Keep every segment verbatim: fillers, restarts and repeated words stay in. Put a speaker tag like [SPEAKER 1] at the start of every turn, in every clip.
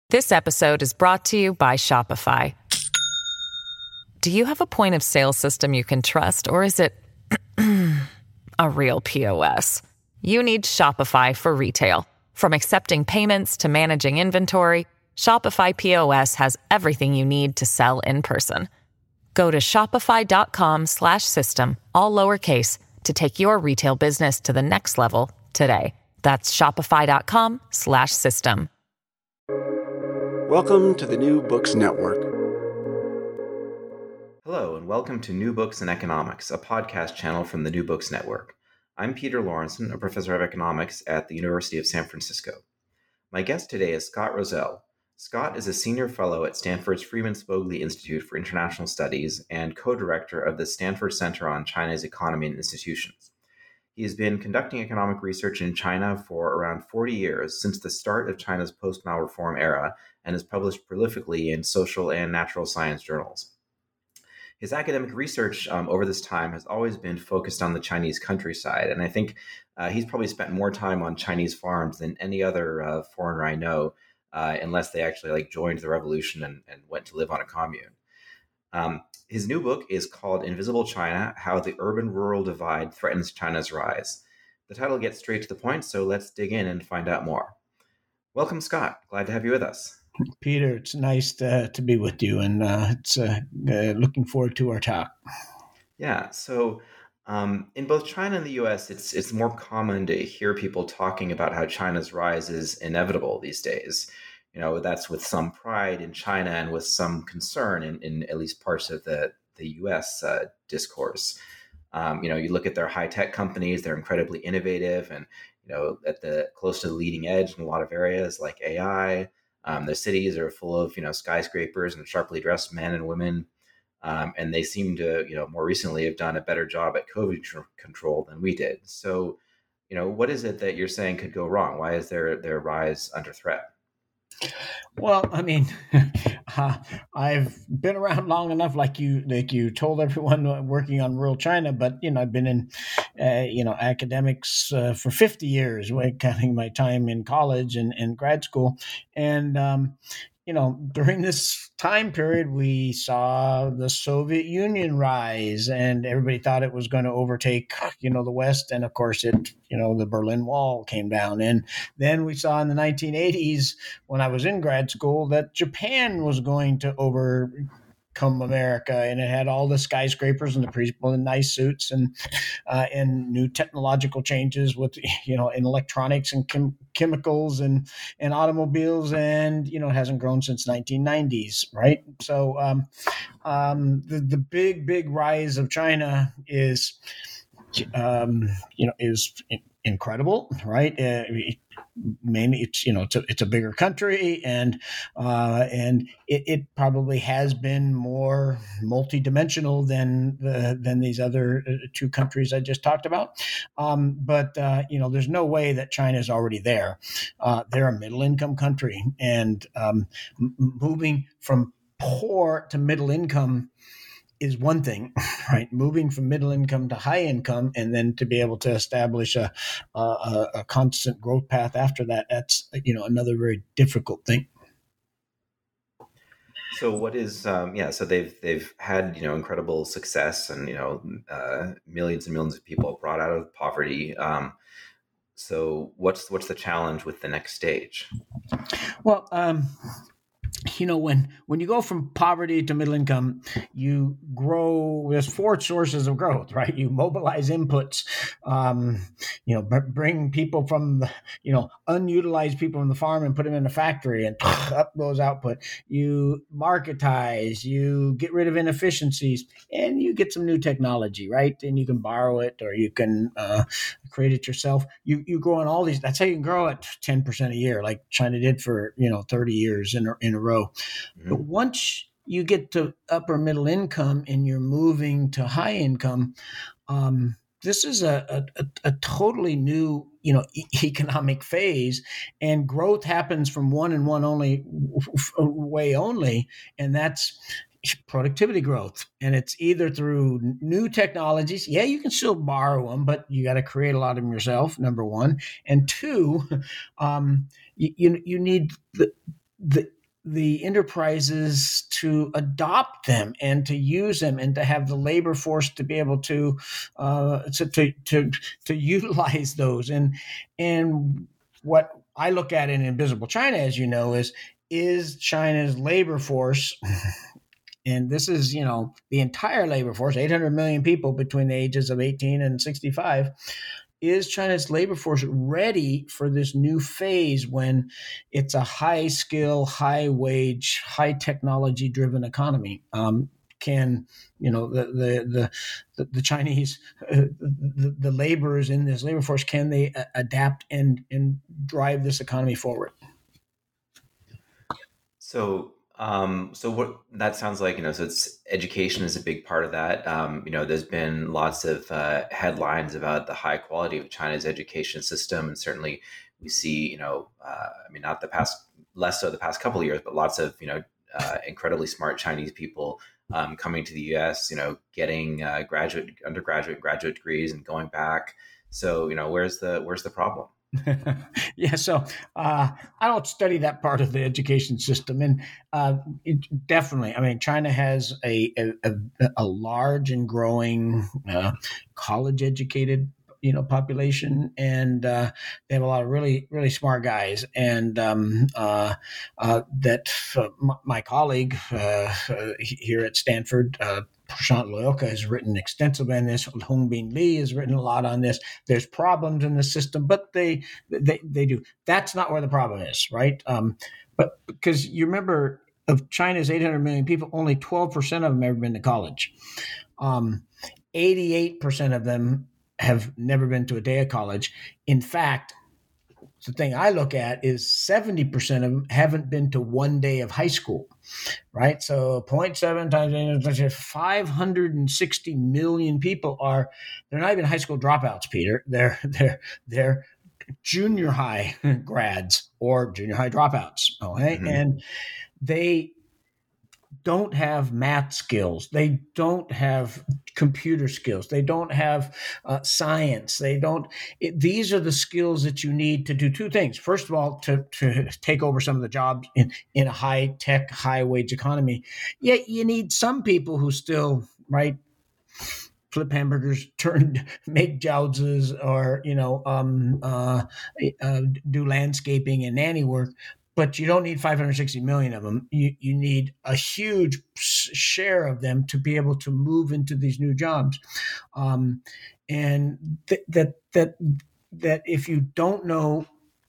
[SPEAKER 1] This episode is brought to you by Shopify. Do you have a point of sale system you can trust, or is it a real P O S? You need Shopify for retail. From accepting payments to managing inventory, Shopify P O S has everything you need to sell in person. Go to shopify.com slash system, all lowercase, to take your retail business to the next level today. That's shopify.com slash system.
[SPEAKER 2] Welcome to the New Books Network.
[SPEAKER 3] Hello, and welcome to New Books in Economics, a podcast channel from the New Books Network. I'm Peter Lawrenson, a professor of economics at the University of San Francisco. My guest today is Scott Rozelle. Scott is a senior fellow at Stanford's Freeman Spogli Institute for International Studies and co-director of the Stanford Center on China's Economy and Institutions. He has been conducting economic research in China for around forty years, since the start of China's post-Mao reform era, and has published prolifically in social and natural science journals. His academic research um, over this time has always been focused on the Chinese countryside, and I think uh, he's probably spent more time on Chinese farms than any other uh, foreigner I know, uh, unless they actually like joined the revolution and, and went to live on a commune. Um, his new book is called Invisible China: How the Urban-Rural Divide Threatens China's Rise. The title gets straight to the point, so let's dig in and find out more. Welcome, Scott. Glad to have you with us.
[SPEAKER 4] Peter, it's nice to, to be with you, and uh, it's uh, uh, looking forward to our talk.
[SPEAKER 3] Yeah, so um, in both China and the U S, it's it's more common to hear people talking about how China's rise is inevitable these days. You know, that's with some pride in China and with some concern in, in at least parts of the, the U S uh, discourse. Um, you know, you look at their high-tech companies, they're incredibly innovative and, you know, at the close to the leading edge in a lot of areas like A I. Um, the cities are full of, you know, skyscrapers and sharply dressed men and women. Um, and they seem to, you know, more recently have done a better job at COVID tr- control than we did. So, you know, what is it that you're saying could go wrong? Why is their, their rise under threat?
[SPEAKER 4] Well, I mean, uh, I've been around long enough, like you, like you told everyone working on rural China. But you know, I've been in, uh, you know, academics uh, for fifty years, counting my time in college and, and grad school, and um, you know, during this time period, we saw the Soviet Union rise, and everybody thought it was going to overtake, you know, the West. And of course, it, you know, the Berlin Wall came down. And then we saw in the nineteen eighties, when I was in grad school, that Japan was going to overcome America, and it had all the skyscrapers and the people in nice suits, and uh, and new technological changes with, you know, in electronics and chem- chemicals and and automobiles, and you know, it hasn't grown since nineteen nineties, right? So um, um, the the big big rise of China is um, you know is incredible, right? Uh, it, mainly it's, you know, it's a, it's a bigger country, and uh, and it, it probably has been more multidimensional than the, than these other two countries I just talked about. Um, but uh, you know, there's no way that China is already there. Uh, they're a middle income country, and um, m- moving from poor to middle income is one thing, right? Moving from middle income to high income, and then to be able to establish a, a, a constant growth path after that, that's, you know, another very difficult thing.
[SPEAKER 3] So what is, um, yeah, so they've they've had, you know, incredible success, and, you know, uh, millions and millions of people brought out of poverty. Um, so what's what's the challenge with the next stage?
[SPEAKER 4] Well, um, you know, when when you go from poverty to middle income, you grow. There's four sources of growth, right? You mobilize inputs, um, you know, b- bring people from the, you know, unutilized people from the farm and put them in a factory, and up goes output. You marketize, you get rid of inefficiencies, and you get some new technology, right? And you can borrow it, or you can uh, create it yourself. You you grow on all these. That's how you can grow at ten percent a year, like China did for, you know, thirty years in a, in a row. Mm-hmm. But once you get to upper middle income and you're moving to high income, um, this is a, a, a totally new, you know, e- economic phase, and growth happens from one and one only way only, and that's productivity growth. And it's either through new technologies. Yeah, you can still borrow them, but you got to create a lot of them yourself, number one. And two, um, you, you, you need the, the the enterprises to adopt them and to use them and to have the labor force to be able to uh, to, to to to utilize those. And and what I look at in Invisible China, as you know, is is China's labor force. And this is, you know, the entire labor force, eight hundred million people between the ages of eighteen and sixty-five. Is China's labor force ready for this new phase when it's a high skill, high wage, high technology driven economy? Um, can you know the the the, the Chinese uh, the, the laborers in this labor force, can they uh, adapt and and drive this economy forward?
[SPEAKER 3] So, um, so what that sounds like, you know, so it's education is a big part of that. Um, you know, there's been lots of uh, headlines about the high quality of China's education system, and certainly we see, you know, uh, I mean, not the past, less so the past couple of years, but lots of, you know, uh, incredibly smart Chinese people um, coming to the U S, you know, getting uh, graduate, undergraduate, graduate degrees, and going back. So, you know, where's the where's the problem?
[SPEAKER 4] Yeah, so uh, I don't study that part of the education system, and uh, it, definitely, I mean, China has a a, a large and growing uh, college-educated, you know, population, and uh, they have a lot of really really smart guys, and um, uh, uh, that uh, my, my colleague uh, uh, here at Stanford. Uh, Prashant Loyalka has written extensively on this. Hongbin Li has written a lot on this. There's problems in the system, but they they they do. That's not where the problem is, right? Um, but because you remember, of China's eight hundred million people, only twelve percent of them have ever been to college. Um, eighty-eight percent of them have never been to a day of college. In fact, the thing I look at is seventy percent of them haven't been to one day of high school, right? So zero point seven times five hundred sixty million people are, they're not even high school dropouts, Peter. They're, they're, they're junior high grads or junior high dropouts, okay? Mm-hmm. And they don't have math skills. They don't have computer skills. They don't have uh, science. They don't. It, these are the skills that you need to do two things. First of all, to, to take over some of the jobs in, in a high tech, high wage economy. Yet you need some people who still, right, flip hamburgers, turn, make jiaozhis, or, you know, um, uh, uh, do landscaping and nanny work. But you don't need five hundred sixty million of them. You you need a huge share of them to be able to move into these new jobs, um, and th- that that that if you don't know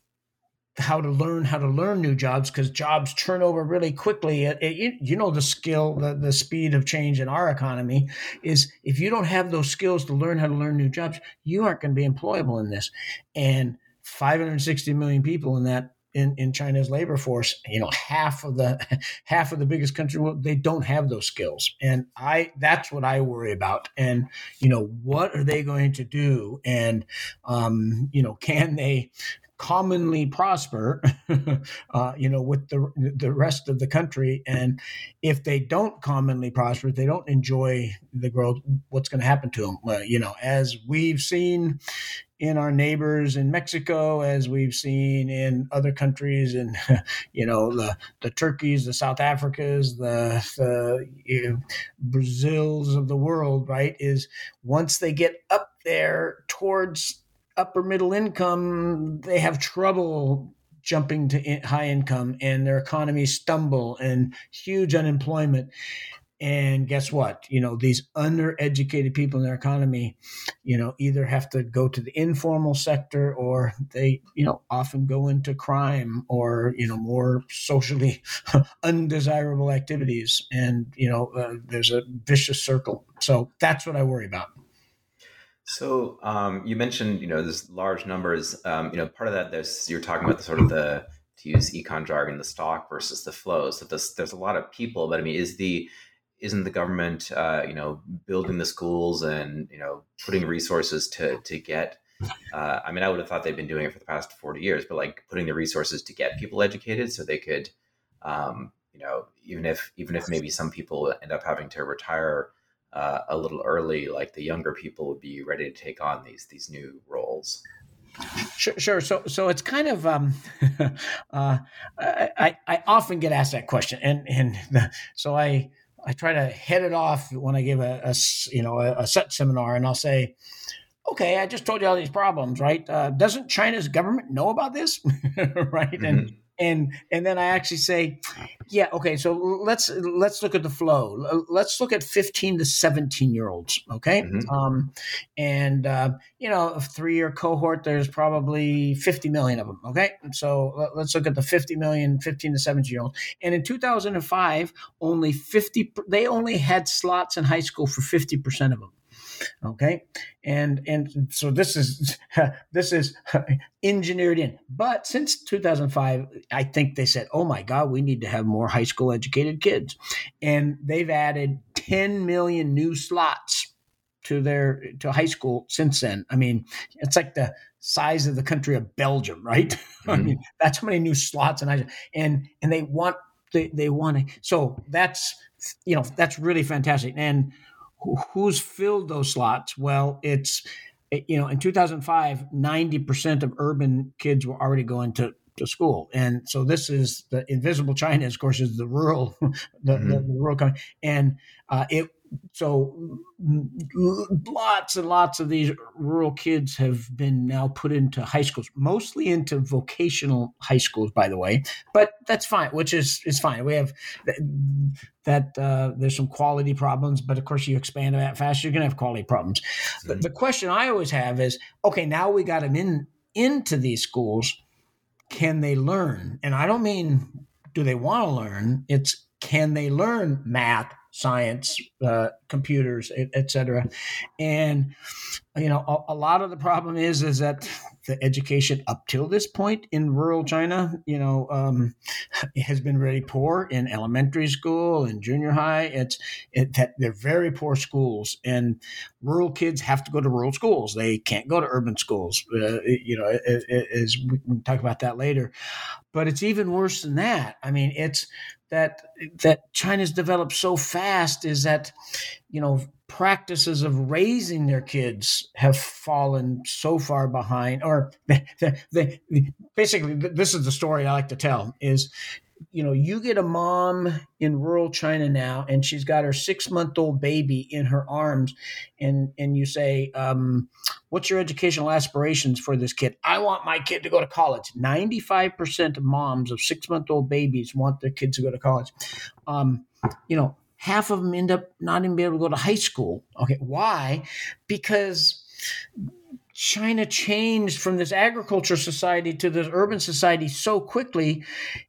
[SPEAKER 4] how to learn how to learn new jobs, because jobs turn over really quickly. It, it, you know, the skill, the, the speed of change in our economy is, if you don't have those skills to learn how to learn new jobs, you aren't going to be employable in this. And five hundred sixty million people in that. In, in China's labor force, you know, half of the half of the biggest country, they don't have those skills, and I that's what I worry about. And you know, what are they going to do? And um, you know, can they commonly prosper, uh, you know, with the the rest of the country? And if they don't commonly prosper, if they don't enjoy the growth, what's going to happen to them? Well, you know, as we've seen in our neighbors in Mexico, as we've seen in other countries, and you know, the the Turkeys, the South Africas, the, the you know, Brazils of the world, right? Is once they get up there towards upper middle income, they have trouble jumping to in, high income, and their economies stumble, and huge unemployment. And guess what? You know, these undereducated people in their economy, you know, either have to go to the informal sector, or they, you know, often go into crime, or, you know, more socially undesirable activities. And, you know, uh, there's a vicious circle. So that's what I worry about.
[SPEAKER 3] So um, you mentioned, you know, this large numbers, um, you know, part of that, there's, you're talking about the sort of the, to use econ jargon, the stock versus the flow. So there's, there's a lot of people, but I mean, is the, isn't the government, uh, you know, building the schools and, you know, putting resources to to get, uh, I mean, I would have thought they've been doing it for the past forty years, but like putting the resources to get people educated so they could, um, you know, even if, even if maybe some people end up having to retire uh, a little early, like the younger people would be ready to take on these, these new roles.
[SPEAKER 4] Sure, sure. So, so it's kind of um, uh, I, I often get asked that question, and and the, so I I try to head it off when I give a, a you know a, a set seminar, and I'll say, okay, I just told you all these problems, right? Uh, doesn't China's government know about this, right? Mm-hmm. And and and then I actually say, yeah, okay. So let's let's look at the flow. Let's look at fifteen to seventeen year olds, okay? Mm-hmm. Um, and uh, you know, a three year cohort, there's probably fifty million of them, okay? So let's look at the fifty million, fifteen to seventeen year olds. And in two thousand five, only fifty. They only had slots in high school for fifty percent of them. Okay, and and so this is this is engineered in. But since two thousand five, I think they said, "Oh my God, we need to have more high school educated kids," and they've added ten million new slots to their to high school since then. I mean, it's like the size of the country of Belgium, right? Mm-hmm. I mean, that's how many new slots and I and and they want they they want to. So that's you know that's really fantastic. And who's filled those slots? Well, it's, you know, in two thousand five, ninety percent of urban kids were already going to, to school. And so this is the invisible China, of course, is the rural, the, mm-hmm. the, the rural country. And uh, it, so lots and lots of these rural kids have been now put into high schools, mostly into vocational high schools, by the way, but that's fine, which is, is fine. We have that, uh, there's some quality problems, but of course you expand that fast, you're going to have quality problems. Mm-hmm. But the question I always have is, okay, now we got them in, into these schools. Can they learn? And I don't mean, do they want to learn? It's, can they learn math, science, uh, computers, et, et cetera? And, you know, a, a lot of the problem is, is that the education up till this point in rural China, you know, um, has been really poor in elementary school and junior high. It's it, that they're very poor schools, and rural kids have to go to rural schools. They can't go to urban schools. Uh, you know, as we can talk about that later. But it's even worse than that. I mean, it's that that China's developed so fast is that, you know, practices of raising their kids have fallen so far behind, or they, they, they, basically this is the story I like to tell is, you know, you get a mom in rural China now, and she's got her six-month-old baby in her arms, and and you say, um, what's your educational aspirations for this kid? I want my kid to go to college. ninety-five percent of moms of six-month-old babies want their kids to go to college. Um, you know, half of them end up not even being able to go to high school. Okay, why? Because China changed from this agriculture society to this urban society so quickly.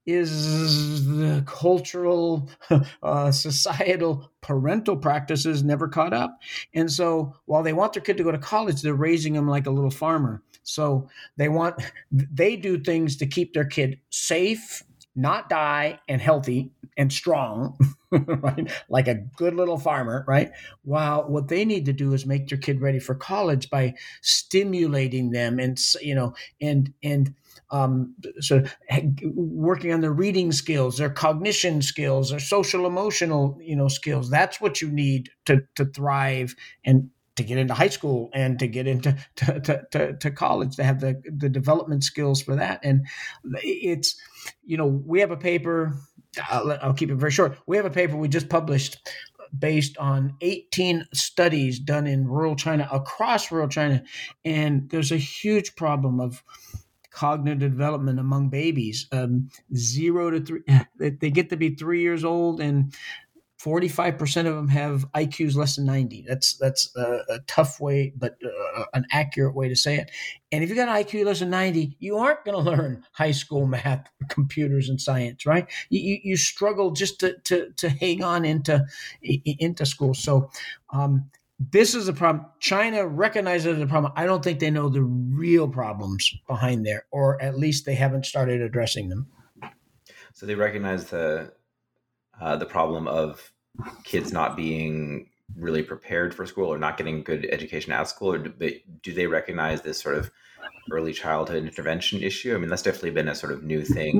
[SPEAKER 4] Is the cultural, uh, societal, parental practices never caught up. And so while they want their kid to go to college, they're raising them like a little farmer. So they want, they do things to keep their kid safe, not die, and healthy and strong, right? Like a good little farmer, right? While what they need to do is make their kid ready for college by stimulating them and, you know, and, and, um, so working on their reading skills, their cognition skills, their social emotional, you know, skills. That's what you need to, to thrive and to get into high school and to get into to, to, to, to college, to have the, the development skills for that. And it's, you know, we have a paper, I'll, I'll keep it very short. We have a paper we just published based on eighteen studies done in rural China, across rural China. And there's a huge problem of cognitive development among babies, um, zero to three. They get to be three years old, and forty-five percent of them have I Qs less than ninety. That's that's a, a tough way, but uh, an accurate way to say it. And if you got an I Q less than ninety, you aren't going to learn high school math, computers, and science, right? You, you, you struggle just to, to to hang on into into school. So um, this is a problem. China recognizes the problem. I don't think they know the real problems behind there, or at least they haven't started addressing them.
[SPEAKER 3] So they recognize the Uh, the problem of kids not being really prepared for school or not getting good education at school, or do they, do they recognize this sort of early childhood intervention issue? I mean, that's definitely been a sort of new thing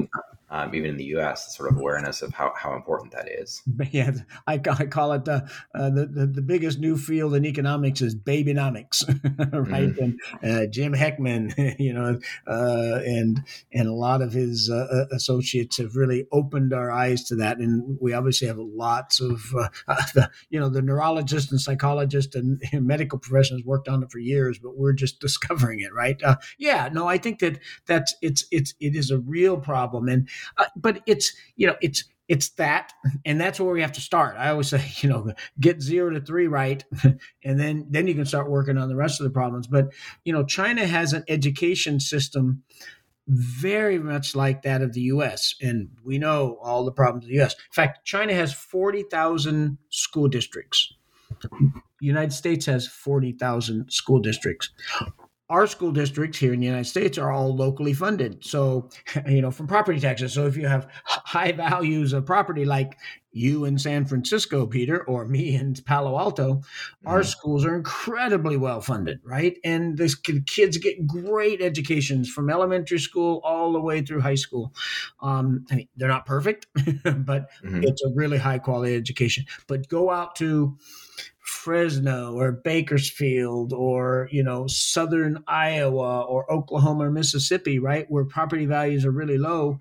[SPEAKER 3] um, even in the U S, the sort of awareness of how, how important that is.
[SPEAKER 4] Yeah, I, I call it uh, uh, the, the the biggest new field in economics is babynomics, right?
[SPEAKER 3] Mm-hmm.
[SPEAKER 4] And uh, Jim Heckman, you know, uh, and and a lot of his uh, associates have really opened our eyes to that. And we obviously have lots of, uh, the, you know, the neurologists and psychologists and, and medical professionals worked on it for years, but we're just discovering it, right? Uh, yeah, no, I think that that's it's it's it is a real problem, and uh, but it's you know it's. It's that, and that's where we have to start. I always say, you know, get zero to three right, and then then you can start working on the rest of the problems. But, you know, China has an education system very much like that of the U S, and we know all the problems of the U S. In fact, China has forty thousand school districts. The United States has forty thousand school districts. Our school districts here in the United States are all locally funded. So, you know, from property taxes. So if you have high values of property like you in San Francisco, Peter, or me in Palo Alto, mm-hmm. our schools are incredibly well funded, right? And the kids get great educations from elementary school all the way through high school. Um, I mean, they're not perfect, but mm-hmm. it's a really high quality education. But go out to Fresno or Bakersfield or, you know, Southern Iowa or Oklahoma or Mississippi, right, where property values are really low,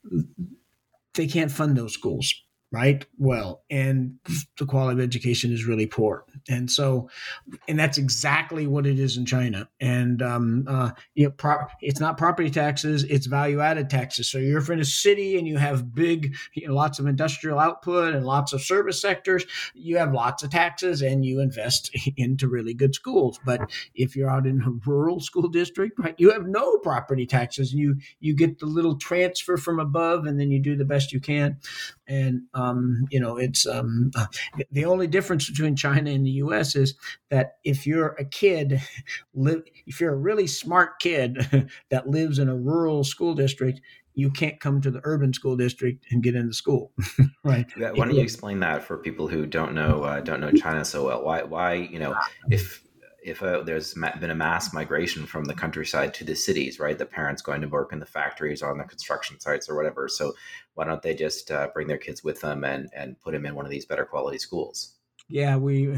[SPEAKER 4] they can't fund those schools, right? Well, and the quality of education is really poor. And so, and that's exactly what it is in China. And, um, uh, you know, pro- it's not property taxes, it's value-added taxes. So you're in a city and you have big, you know, lots of industrial output and lots of service sectors, you have lots of taxes and you invest into really good schools. But if you're out in a rural school district, right, you have no property taxes. You, you get the little transfer from above and then you do the best you can. And, um, you know, it's um, uh, the only difference between China and the U S is that if you're a kid, live, if you're a really smart kid that lives in a rural school district, you can't come to the urban school district and get into school, right?
[SPEAKER 3] Why don't you explain that for people who don't know uh, don't know China so well? Why, why you know, if if uh, there's been a mass migration from the countryside to the cities, right? The parents going to work in the factories or on the construction sites or whatever. So why don't they just uh, bring their kids with them and, and put them in one of these better quality schools?
[SPEAKER 4] Yeah, we,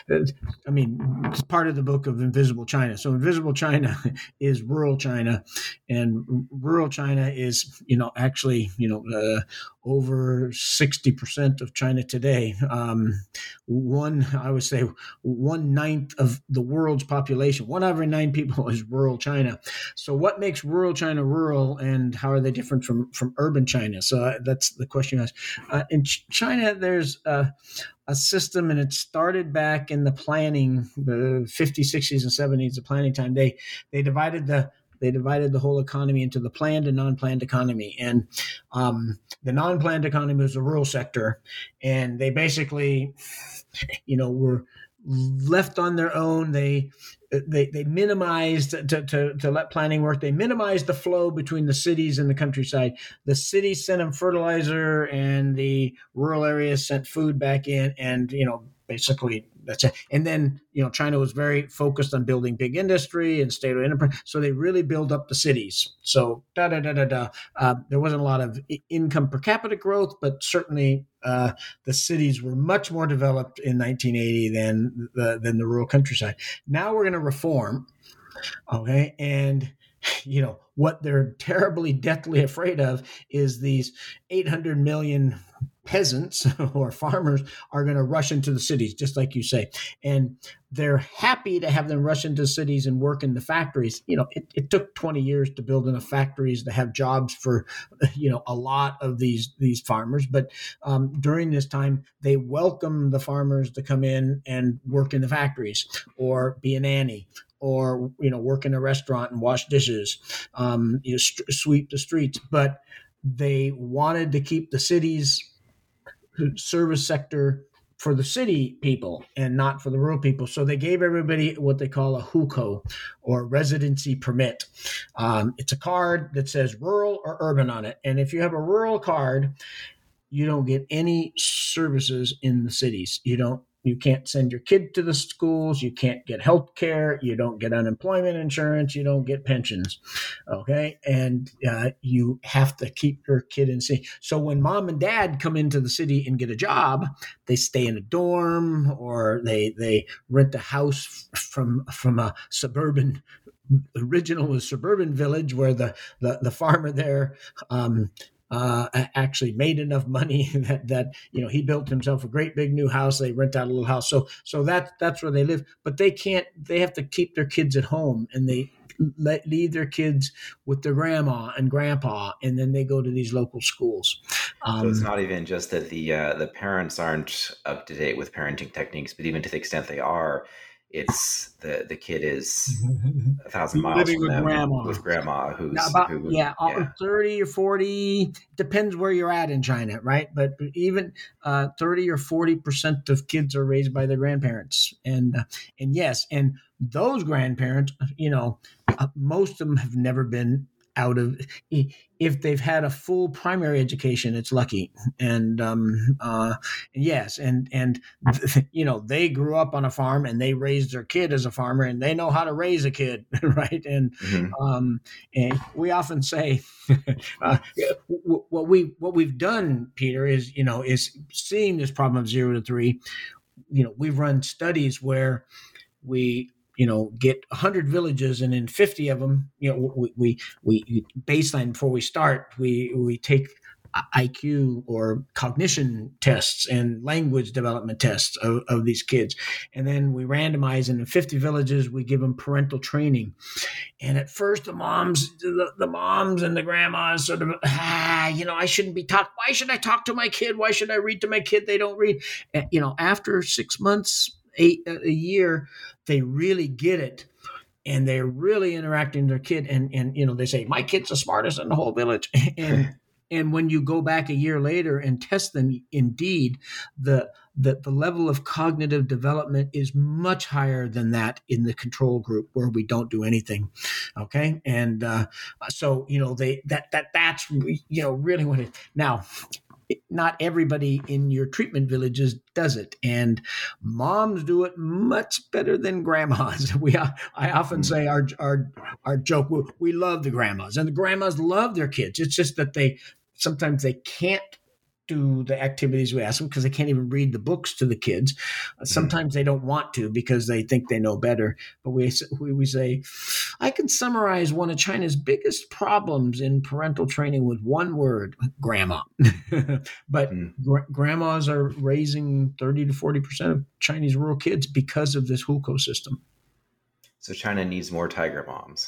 [SPEAKER 4] I mean, it's part of the book of Invisible China. So Invisible China is rural China, and rural China is, you know, actually, you know, uh, over sixty percent of China today. Um, one, I would say one ninth of the world's population, one out of every nine people is rural China. So what makes rural China rural, and how are they different from, from urban China? So that's the question you asked. Uh, in China, there's uh, a system, and it started back in the planning, the fifties, sixties, and seventies, the planning time. They they divided the they divided the whole economy into the planned and non-planned economy. And um, the non-planned economy was the rural sector, and they basically, you know, were left on their own. They they they minimized to, to to let planning work. They minimized the flow between the cities and the countryside. The cities sent them fertilizer, and the rural areas sent food back in, and you know, basically that's it. And then, you know, China was very focused on building big industry and state-owned enterprise, so they really built up the cities. So da da da da da. Uh, there wasn't a lot of income per capita growth, but certainly uh, the cities were much more developed in nineteen eighty than the than the rural countryside. Now we're going to reform, okay, and you know what they're terribly, deathly afraid of is these eight hundred million peasants or farmers are going to rush into the cities, just like you say. And they're happy to have them rush into cities and work in the factories. You know, it, it took twenty years to build enough factories to have jobs for, you know, a lot of these, these farmers. But um, during this time, they welcome the farmers to come in and work in the factories or be a nanny, or, you know, work in a restaurant and wash dishes, um, you know, st- sweep the streets. But they wanted to keep the cities service sector for the city people and not for the rural people. So they gave everybody what they call a hukou, or residency permit. Um, it's a card that says rural or urban on it. And if you have a rural card, you don't get any services in the cities. You don't you can't send your kid to the schools. You can't get health care. You don't get unemployment insurance. You don't get pensions. Okay. And uh, you have to keep your kid in city. So when mom and dad come into the city and get a job, they stay in a dorm or they, they rent a house from, from a suburban original suburban village where the, the, the farmer there, um, Uh, actually made enough money that, that, you know, he built himself a great big new house. They rent out a little house. So, so that, that's where they live, but they can't, they have to keep their kids at home and they let, leave their kids with their grandma and grandpa. And then they go to these local schools. Um,
[SPEAKER 3] so it's not even just that the, uh, the parents aren't up to date with parenting techniques, but even to the extent they are, it's the the kid is a thousand miles
[SPEAKER 4] living
[SPEAKER 3] from
[SPEAKER 4] with
[SPEAKER 3] them
[SPEAKER 4] grandma.
[SPEAKER 3] with grandma who's
[SPEAKER 4] Now about,
[SPEAKER 3] who,
[SPEAKER 4] yeah,
[SPEAKER 3] yeah
[SPEAKER 4] thirty or forty, depends where you're at in China, right? But even uh, thirty or forty percent of kids are raised by their grandparents, and uh, and yes, and those grandparents, you know, uh, most of them have never been out of, if they've had a full primary education, it's lucky. And, um, uh, yes. And, and, you know, they grew up on a farm and they raised their kid as a farmer and they know how to raise a kid. Right. And, mm-hmm. um, and we often say, uh, what we, what we've done, Peter, is, you know, is seeing this problem of zero to three, you know, we've run studies where we, you know, get one hundred villages, and in fifty of them, you know, we we, we baseline before we start, we we take I Q or cognition tests and language development tests of, of these kids, and then we randomize. And in fifty villages, we give them parental training. And at first, the moms, the, the moms and the grandmas sort of, ah, you know, I shouldn't be talk. Why should I talk to my kid? Why should I read to my kid? They don't read. And, you know, after six months. Eight a year, they really get it, and they're really interacting with their kid. And and you know, they say, my kid's the smartest in the whole village. And and when you go back a year later and test them, indeed, the the the level of cognitive development is much higher than that in the control group where we don't do anything. Okay, and uh, so you know they that that that's you know really what it now. Not everybody in your treatment villages does it, and moms do it much better than grandmas. We, I often say our our our joke: we, we love the grandmas, and the grandmas love their kids. It's just that they sometimes they can't do the activities we ask them because they can't even read the books to the kids. Sometimes they don't want to because they think they know better. But we we, we say, I can summarize one of China's biggest problems in parental training with one word: grandma. But mm. gr- grandmas are raising thirty to forty percent of Chinese rural kids because of this hukou system.
[SPEAKER 3] So China needs more tiger moms.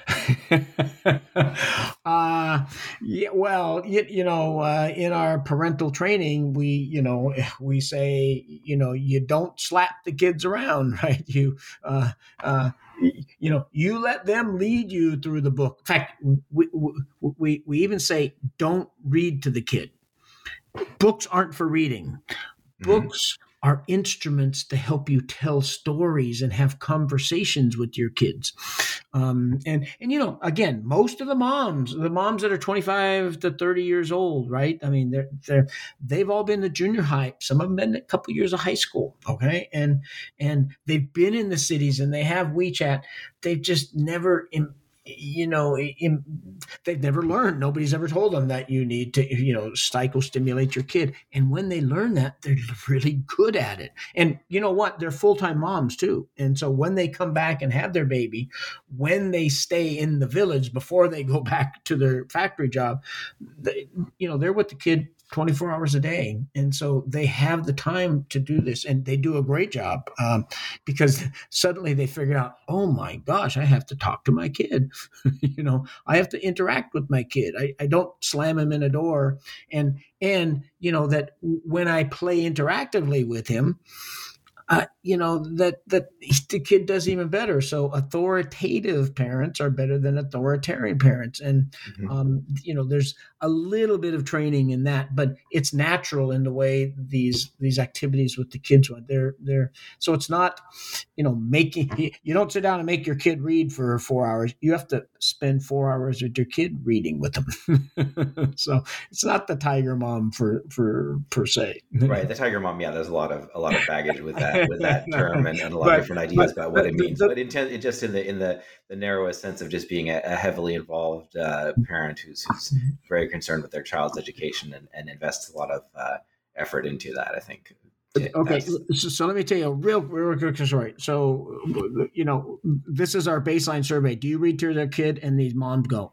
[SPEAKER 4] uh, yeah, well, you, you know, uh, in our parental training, we, you know, we say, you know, you don't slap the kids around, right? You, uh, uh, you know, you let them lead you through the book. In fact, we, we, we even say, don't read to the kid. Books aren't for reading. Books mm-hmm. are instruments to help you tell stories and have conversations with your kids. Um, and, and, you know, again, most of the moms, the moms that are twenty-five to thirty years old, right? I mean, they're, they're, they've all been to junior high. Some of them been a couple of years of high school. Okay. And, and they've been in the cities and they have WeChat. They've just never, in, you know, in, they've never learned. Nobody's ever told them that you need to, you know, psychostimulate your kid. And when they learn that, they're really good at it. And you know what? They're full-time moms too. And so when they come back and have their baby, when they stay in the village before they go back to their factory job, they, you know, they're with the kid twenty-four hours a day. And so they have the time to do this, and they do a great job um, because suddenly they figure out, oh my gosh, I have to talk to my kid. You know, I have to interact with my kid. I, I don't slam him in a door. And, and, you know, that when I play interactively with him, uh, you know, that, that the kid does even better. So authoritative parents are better than authoritarian parents. And,
[SPEAKER 3] Mm-hmm.
[SPEAKER 4] um, you know, there's a little bit of training in that, but it's natural in the way these, these activities with the kids, they're, they're, so it's not, you know, making, you don't sit down and make your kid read for four hours. You have to spend four hours with your kid reading with them. So it's not the Tiger Mom for, for, per se.
[SPEAKER 3] Right. The Tiger Mom. Yeah. There's a lot of, a lot of baggage with that, with that term and, and a lot
[SPEAKER 4] But-
[SPEAKER 3] of different ideas
[SPEAKER 4] but
[SPEAKER 3] about what
[SPEAKER 4] the-
[SPEAKER 3] it means,
[SPEAKER 4] the-
[SPEAKER 3] but in, it just in the, in the, the narrowest sense of just being a, a heavily involved uh, parent who's, who's very concerned with their child's education and, and invests a lot of uh, effort into that, I think.
[SPEAKER 4] Okay,
[SPEAKER 3] That's-
[SPEAKER 4] so, so let me tell you a real, real quick story. So, you know, this is our baseline survey. Do you read to their kid? And these moms go,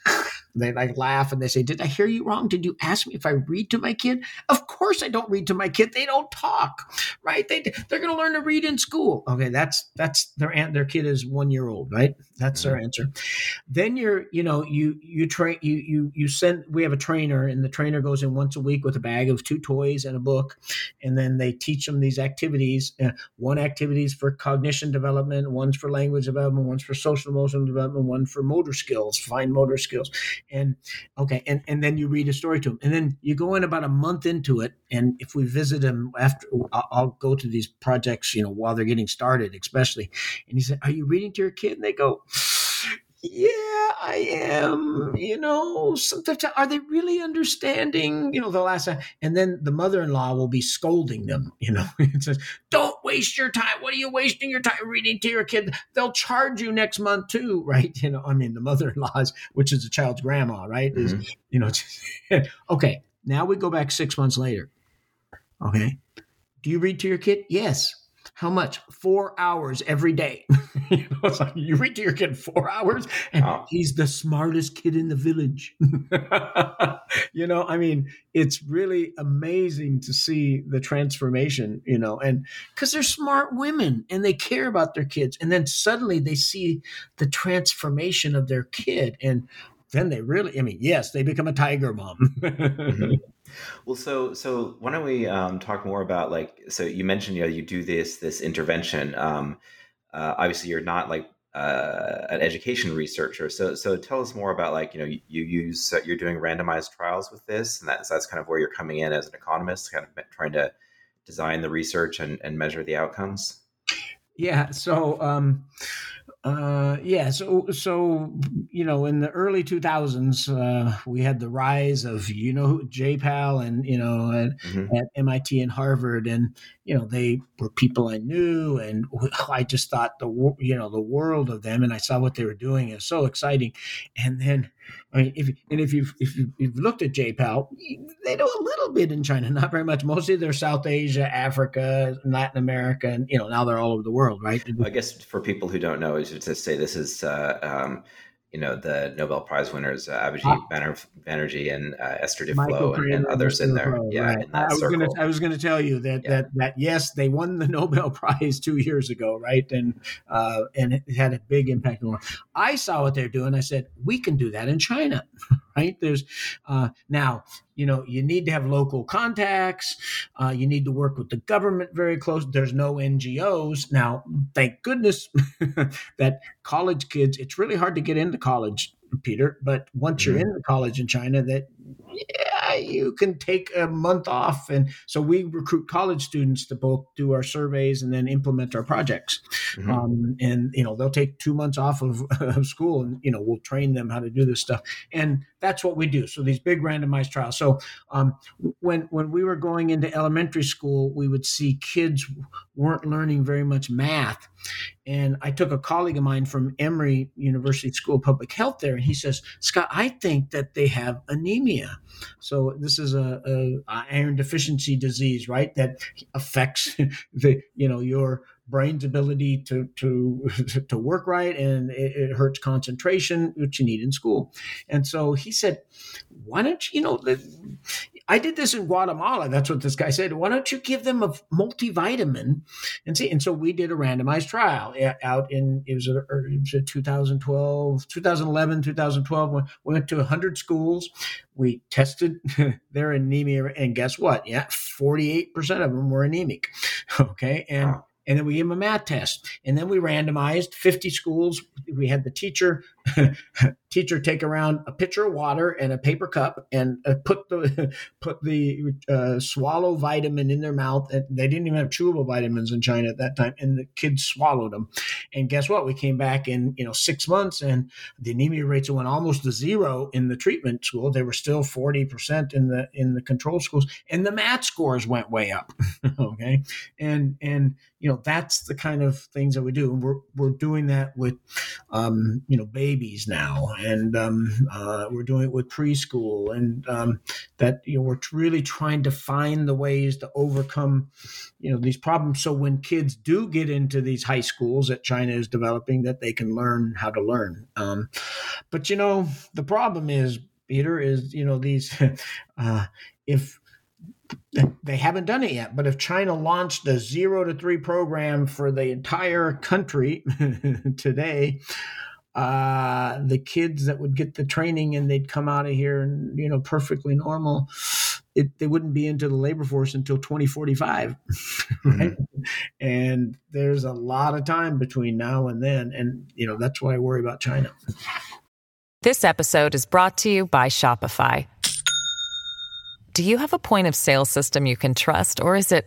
[SPEAKER 4] they like laugh and they say, "Did I hear you wrong? Did you ask me if I read to my kid?" Of course I don't read to my kid. They don't talk, right? They they're going to learn to read in school. Okay, that's that's their aunt. Their kid is one year old, right? That's their answer. Then you're, you know, you you train you you you send. We have a trainer, and the trainer goes in once a week with a bag of two toys and a book, and then they teach them these activities. Uh, one activity is for cognition development, one's for language development, one's for social emotional development, one for motor skills, fine motor skills. And okay, and, and then you read a story to them, and then you go in about a month into it. And if we visit them after, I'll, I'll go to these projects, you know, while they're getting started, especially. And he said, "Are you reading to your kid?" And they go, "Yeah, I am." You know, sometimes, are they really understanding? You know, the last time, and then the mother-in-law will be scolding them. You know, it says, "Don't waste your time. What are you wasting your time reading to your kid? They'll charge you next month too, right?" You know, I mean, the mother-in-law's, which is the child's grandma, right? Is,
[SPEAKER 3] Mhm.
[SPEAKER 4] you know, okay. Now we go back six months later. Okay, do you read to your kid? Yes. How much? Four hours every day. You know, it's like, you read to your kid four hours, and
[SPEAKER 3] Wow.
[SPEAKER 4] he's the smartest kid in the village. You know, I mean, it's really amazing to see the transformation, you know, and because they're smart women and they care about their kids. And then suddenly they see the transformation of their kid. And then they really, I mean, yes, they become a Tiger Mom.
[SPEAKER 3] Mhm. Well, so so why don't we um, talk more about, like, so you mentioned, you know, you do this this intervention. Um, uh, obviously, you're not like uh, an education researcher. So so tell us more about, like, you know, you, you use uh, you're doing randomized trials with this, and that's that's kind of where you're coming in as an economist, kind of trying to design the research and, and measure the outcomes.
[SPEAKER 4] Yeah. So, um, uh, yeah. So, so you know, in the early two thousands, uh, we had the rise of, you know, J PAL and, you know, at,
[SPEAKER 3] Mhm.
[SPEAKER 4] at M I T and Harvard, and you know, they were people I knew, and I just thought the wo- you know the world of them, and I saw what they were doing. It was so exciting. And then, I mean, if and if you've if you've, you've looked at J PAL, they do a little bit in China, not very much. Mostly they're South Asia, Africa, Latin America, and you know, now they're all over the world, right?
[SPEAKER 3] I guess for people who don't know, is to say this is, uh, um, you know, the Nobel Prize winners, uh, Abhijit Baner- Banerjee and uh, Esther
[SPEAKER 4] Michael
[SPEAKER 3] Duflo and, and
[SPEAKER 4] Kramer,
[SPEAKER 3] others in
[SPEAKER 4] Mister
[SPEAKER 3] there.
[SPEAKER 4] Crow,
[SPEAKER 3] Yeah,
[SPEAKER 4] right.
[SPEAKER 3] in
[SPEAKER 4] I
[SPEAKER 3] that
[SPEAKER 4] was
[SPEAKER 3] circle.
[SPEAKER 4] gonna I was gonna tell you that
[SPEAKER 3] Yeah.
[SPEAKER 4] that that yes, they won the Nobel Prize two years ago, right? And uh, and it had a big impact on the world. I saw what they're doing. I said, we can do that in China, right? There's uh, now, you know, you need to have local contacts. Uh, you need to work with the government very close. There's no N G Os now. Thank goodness that college kids. It's really hard to get into college, Peter. But once you're
[SPEAKER 3] Mhm.
[SPEAKER 4] in the college in China, that yeah, you can take a month off. And so we recruit college students to both do our surveys and then implement our projects.
[SPEAKER 3] Mhm.
[SPEAKER 4] Um, and, you know, they'll take two months off of, of school, and, you know, we'll train them how to do this stuff. And that's what we do. So these big randomized trials. So um, when, when we were going into elementary school, we would see kids weren't learning very much math. And I took a colleague of mine from Emory University School of Public Health there, and he says, "Scott, I think that they have anemia." So this is a, a, a iron deficiency disease, right? That affects the you know your brain's ability to to to work right, and it, it hurts concentration, which you need in school. And so he said, "Why don't you, you know?" The, I did this in Guatemala. That's what this guy said. Why don't you give them a multivitamin and see? And so we did a randomized trial out in, it was, a, it was a two thousand twelve, two thousand eleven, two thousand twelve. We went to one hundred schools. We tested their anemia, and guess what? Yeah, forty-eight percent of them were anemic. Okay. And
[SPEAKER 3] Wow.
[SPEAKER 4] and then we gave them a math test, and then we randomized fifty schools. We had the teacher teacher take around a pitcher of water and a paper cup and uh, put the put the uh, swallow vitamin in their mouth. And they didn't even have chewable vitamins in China at that time, and the kids swallowed them. And guess what? We came back in you know six months, and the anemia rates went almost to zero in the treatment school. They were still forty percent in the in the control schools, and the math scores went way up. Okay, and and you know that's the kind of things that we do. And we're we're doing that with um, you know babies now, and um, uh, we're doing it with preschool, and um, that you know we're really trying to find the ways to overcome you know these problems. So when kids do get into these high schools that China is developing, that they can learn how to learn. Um, but you know the problem is, Peter, is you know these uh, if they haven't done it yet, but if China launched a zero to three program for the entire country today, uh, the kids that would get the training and they'd come out of here and, you know, perfectly normal, it, they wouldn't be into the labor force until twenty forty-five. Right? Mm-hmm. And there's a lot of time between now and then. And, you know, that's why I worry about China.
[SPEAKER 1] This episode is brought to you by Shopify. Do you have a point of sale system you can trust, or is it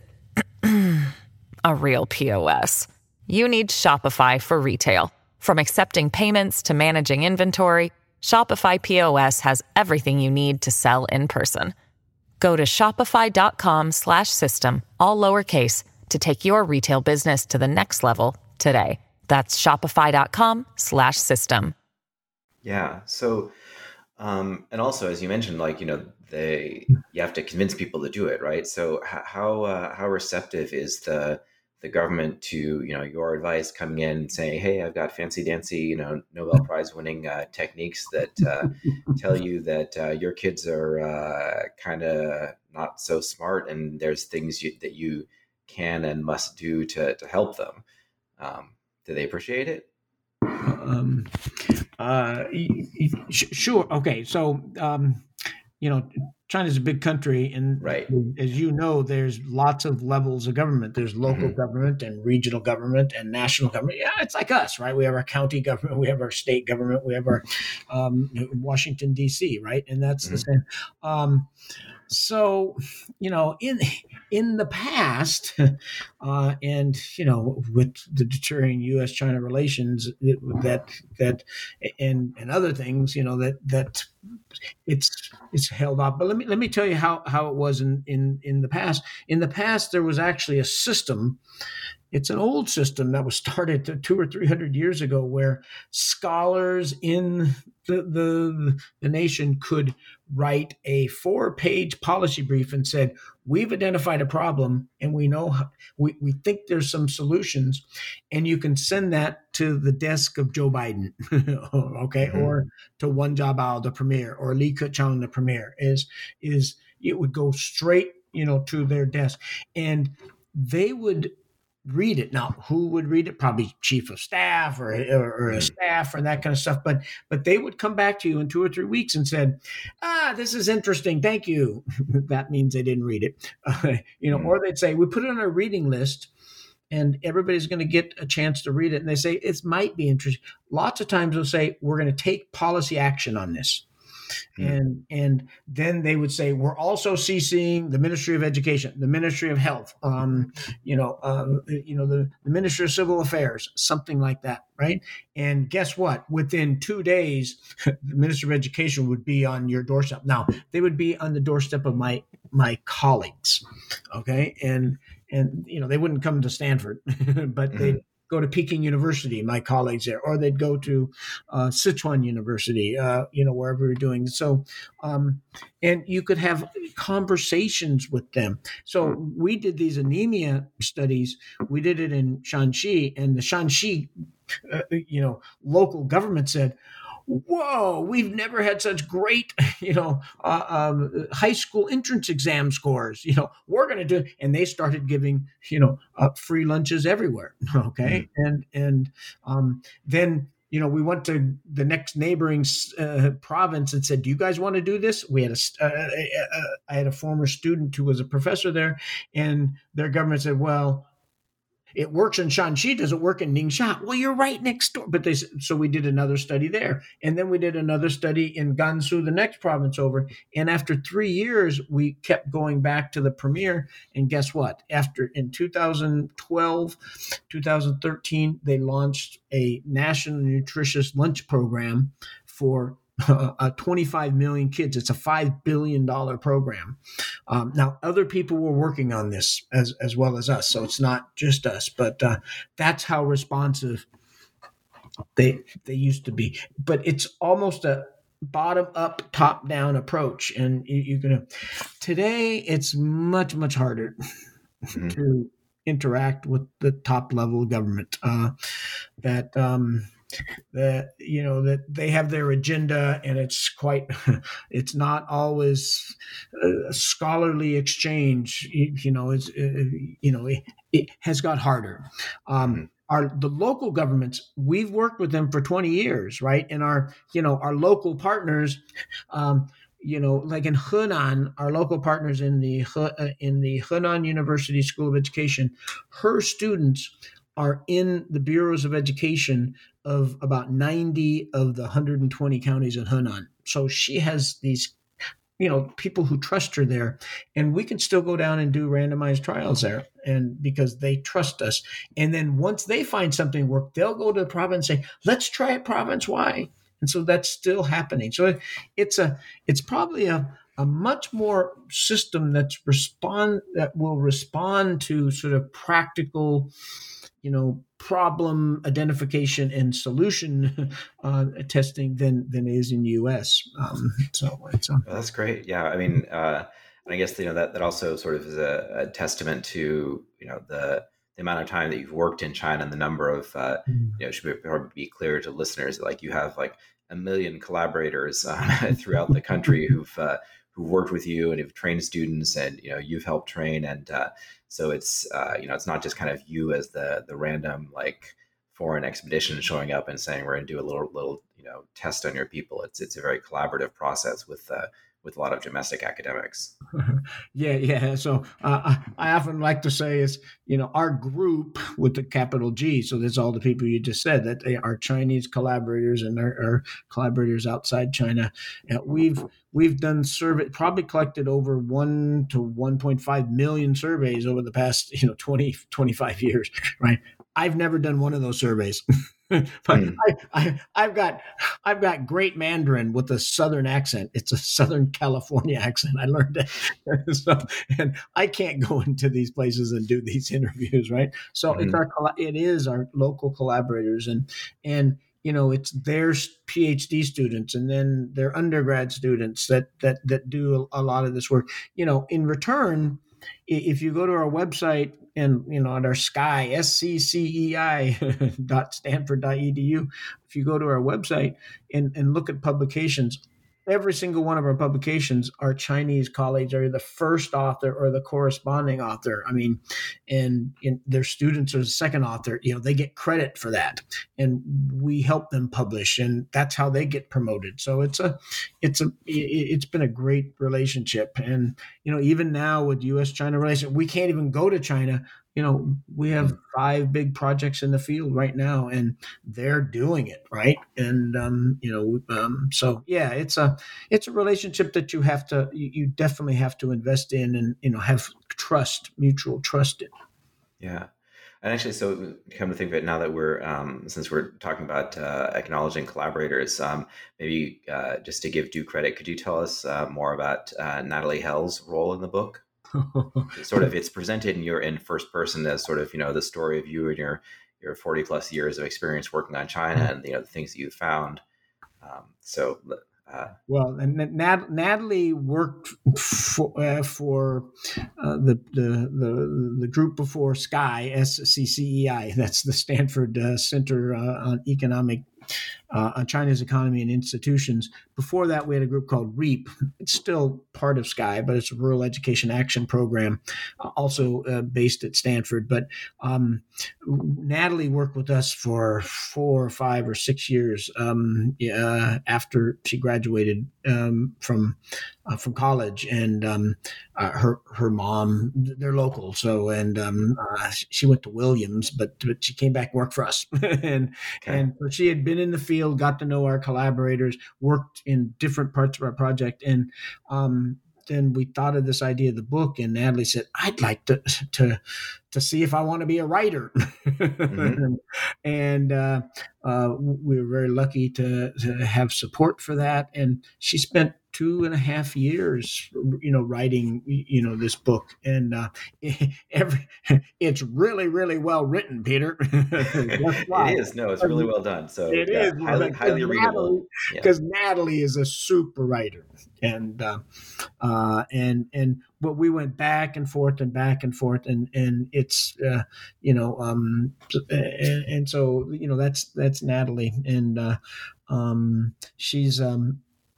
[SPEAKER 1] a real P O S? You need Shopify for retail. From accepting payments to managing inventory, Shopify P O S has everything you need to sell in person. Go to shopify.com slash system, all lowercase, to take your retail business to the next level today. That's shopify.com slash system.
[SPEAKER 3] Yeah. So, um, and also, as you mentioned, like, you know, they, you have to convince people to do it, right? So how, uh, how receptive is the, the government to, you know, your advice coming in and saying, hey, I've got fancy dancy, you know, Nobel Prize winning uh, techniques that uh, tell you that uh, your kids are uh, kind of not so smart, and there's things you, that you can and must do to, to help them. Um, do they appreciate it?
[SPEAKER 4] Um, uh, sure. Okay. So, um, you know, China's a big country, and
[SPEAKER 3] right.
[SPEAKER 4] as you know, there's lots of levels of government. There's local mm-hmm. government and regional government and national government. Yeah, it's like us, right? We have our county government, we have our state government, we have our um, Washington, D C, right? And that's mm-hmm. the same. Um, so, you know, in in the past, uh, and you know, with the deteriorating U S China relations, it, that that and and other things, you know, that that it's it's held up. But let me let me tell you how how it was in in in the past. In the past, there was actually a system. It's an old system that was started two or three hundred years ago, where scholars in the, the the nation could write a four-page policy brief and said, "We've identified a problem, and we know how, we we think there's some solutions," and you can send that to the desk of Joe Biden, okay, mm-hmm. or to Wen Jiabao, the premier, or Li Keqiang, the premier. Is is it would go straight, you know, to their desk, and they would read it. Now, who would read it? Probably chief of staff or, or, or a staff or that kind of stuff. But but they would come back to you in two or three weeks and said, ah, this is interesting. Thank you. That means they didn't read it. Uh, you know, mm-hmm. Or they'd say, we put it on our reading list and everybody's going to get a chance to read it. And they say, it might be interesting. Lots of times they'll say, we're going to take policy action on this. Mm-hmm. And and then they would say, we're also CCing the Ministry of Education, the Ministry of Health, um, you know, um, you know, the, the Ministry of Civil Affairs, something like that, right? And guess what? Within two days, the Ministry of Education would be on your doorstep. Now, they would be on the doorstep of my my colleagues, okay? And and you know, they wouldn't come to Stanford, but mm-hmm. they'd go to Peking University, my colleagues there, or they'd go to uh, Sichuan University, uh, you know, wherever you're doing. So, um, and you could have conversations with them. So we did these anemia studies. We did it in Shanxi, and the Shanxi, uh, you know, local government said, whoa, we've never had such great, you know, uh, um, high school entrance exam scores. You know, we're going to do, and they started giving, you know, uh, free lunches everywhere. Okay. Mm-hmm. And, and um, then, you know, we went to the next neighboring uh, province and said, do you guys want to do this? We had a, uh, uh, I had a former student who was a professor there, and their government said, well, it works in Shanxi. Does it work in Ningxia? Well, you're right next door. But they, so we did another study there. And then we did another study in Gansu, the next province over. And after three years, we kept going back to the premier. And guess what? After in two thousand twelve, two thousand thirteen, they launched a national nutritious lunch program for uh, twenty-five million kids. It's a five billion dollars program. Um, now, other people were working on this as, as well as us, so it's not just us, but uh, that's how responsive they they used to be. But it's almost a bottom-up, top-down approach, and you, you're going to – today, it's much, much harder mm-hmm. to interact with the top-level government. Uh, that um, – that you know that they have their agenda, and it's quite it's not always a scholarly exchange. You, you know it's uh, you know it, it has got harder. Um, our the local governments, we've worked with them for twenty years, right? And our you know our local partners, um, you know, like in Henan, our local partners in the in the Henan University School of Education, her students are in the bureaus of education of about ninety of the one hundred twenty counties in Henan. So she has these, you know, people who trust her there, and we can still go down and do randomized trials there, and because they trust us. And then once they find something work, they'll go to the province and say, let's try it province-wide. And so that's still happening. So it's a, it's probably a, a much more system that's respond that will respond to sort of practical, you know, problem identification and solution uh, testing than than it is in the U S. Um, so it's um,
[SPEAKER 3] well, that's great. Yeah, I mean, uh, I guess you know that that also sort of is a, a testament to you know the the amount of time that you've worked in China and the number of uh, mm. you know it should be, probably be clear to listeners that, like, you have like a million collaborators uh, throughout the country who've uh, who've worked with you and have trained students, and you know you've helped train, and uh, so it's uh, you know it's not just kind of you as the the random like foreign expedition showing up and saying we're going to do a little little you know test on your people. It's it's a very collaborative process with uh, with a lot of domestic academics.
[SPEAKER 4] yeah, yeah. So uh, I often like to say is you know our group with the capital G. So there's all the people you just said that they are Chinese collaborators and our, our collaborators outside China. Uh, we've We've done survey, probably collected over one to one point five million surveys over the past, you know, twenty, twenty-five years, right? I've never done one of those surveys, but mm. I, I, I've got, I've got great Mandarin with a Southern accent. It's a Southern California accent. I learned it, so, and I can't go into these places and do these interviews, right? So mm. it's our, it is our local collaborators, and and. You know, it's their PhD students and then their undergrad students that that that do a, a lot of this work. You know, in return, if you go to our website and, you know, at our S C I, S C C E I dot Stanford dot E D U, if you go to our website and, and look at publications, every single one of our publications, our Chinese colleagues are the first author or the corresponding author. I mean, and, and their students are the second author. You know, they get credit for that, and we help them publish, and that's how they get promoted. So it's a, it's a, it's been a great relationship. And you know, even now with U S China relations, we can't even go to China. You know, we have five big projects in the field right now, and they're doing it right. And um, you know, um, so yeah, it's a it's a relationship that you have to you, you definitely have to invest in, and you know, have trust, mutual trust in.
[SPEAKER 3] Yeah, and actually, so come to think of it, now that we're um, since we're talking about uh, acknowledging collaborators, um, maybe uh, just to give due credit, could you tell us uh, more about uh, Natalie Hell's role in the book? Sort of, it's presented in your in first person as sort of, you know, the story of you and your your forty plus years of experience working on China and, you know, the things that you found. Um, so, uh,
[SPEAKER 4] well, and Nat- Natalie worked for, uh, for uh, the, the the the group before S C I, S C C E I. That's the Stanford uh, Center uh, on Economic. Uh, on China's economy and institutions. Before that, we had a group called REAP. It's still part of S C I, but it's a Rural Education Action Program, uh, also uh, based at Stanford. But um, Natalie worked with us for four or five or six years um, uh, after she graduated um, from uh, from college, and um, uh, her her mom, they're local, so and um, uh, she went to Williams, but but she came back and worked for us, and
[SPEAKER 3] Okay.
[SPEAKER 4] and so she had been in the field, got to know our collaborators, worked in different parts of our project, and um, then we thought of this idea of the book, and Natalie said, "I'd like to to to see if I want to be a writer,"
[SPEAKER 3] Mm-hmm.
[SPEAKER 4] and uh, uh, we were very lucky to to have support for that. And she spent two and a half years, you know, writing, you know, this book, and uh, every it's really, really well written, Peter. That's
[SPEAKER 3] It
[SPEAKER 4] why.
[SPEAKER 3] is. No, it's really well done. So
[SPEAKER 4] It
[SPEAKER 3] yeah,
[SPEAKER 4] is
[SPEAKER 3] highly
[SPEAKER 4] because
[SPEAKER 3] highly readable.
[SPEAKER 4] Natalie,
[SPEAKER 3] Yeah.
[SPEAKER 4] because Natalie is a super writer, and uh, uh, and and but we went back and forth and back and forth, and and it's uh, you know um, and, and so you know that's that's Natalie, and uh, um, she's um,